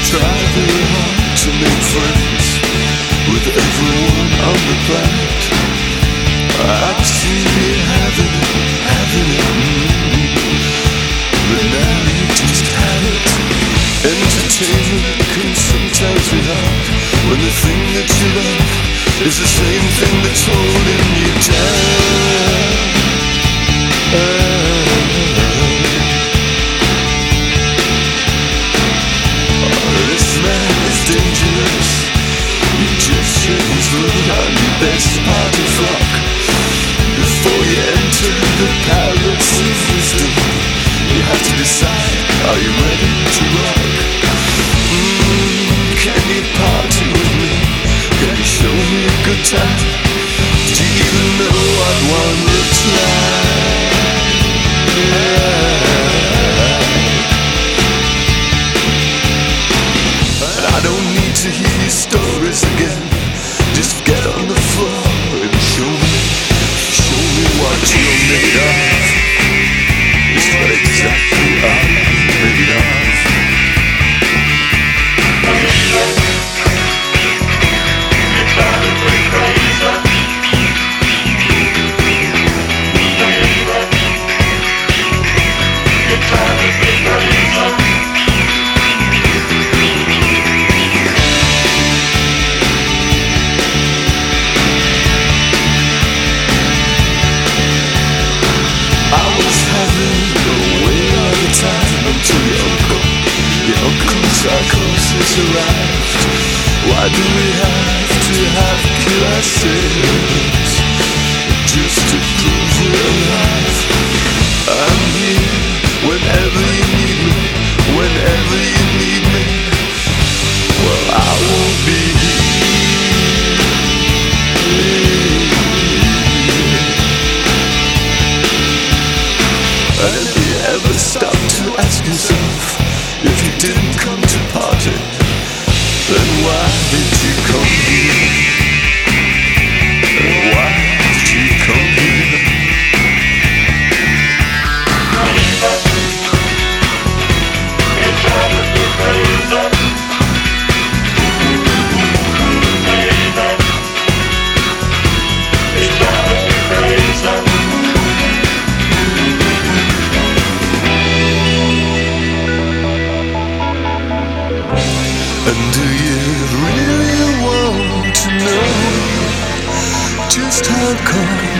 try very hard to make friends with everyone on the planet. I'd see you having it, but now you just have it. Entertainment can sometimes be hard when the thing that you love is the same thing that's holding you down. This man is dangerous. He just shouldn't put on your best party frock before you enter the palace of wisdom. You have to decide, are you ready to rock? Can you party with me? Can you show me a good time? Do you even know what one looks like? And I don't need to hear your stories again. Just get on the floor and show me what you're made of. It's what exactly I'm made of. Psychosis arrived. Why do we have to kill ourselves just to prove we're alive? I'm here whenever you need me, whenever you need me. Well, I won't be here. And if you ever stop to ask yourself, if you didn't come to party, then why did you come here? And why did you come here? It's driving me crazy. It's driving me crazy. And do you really want to know just how come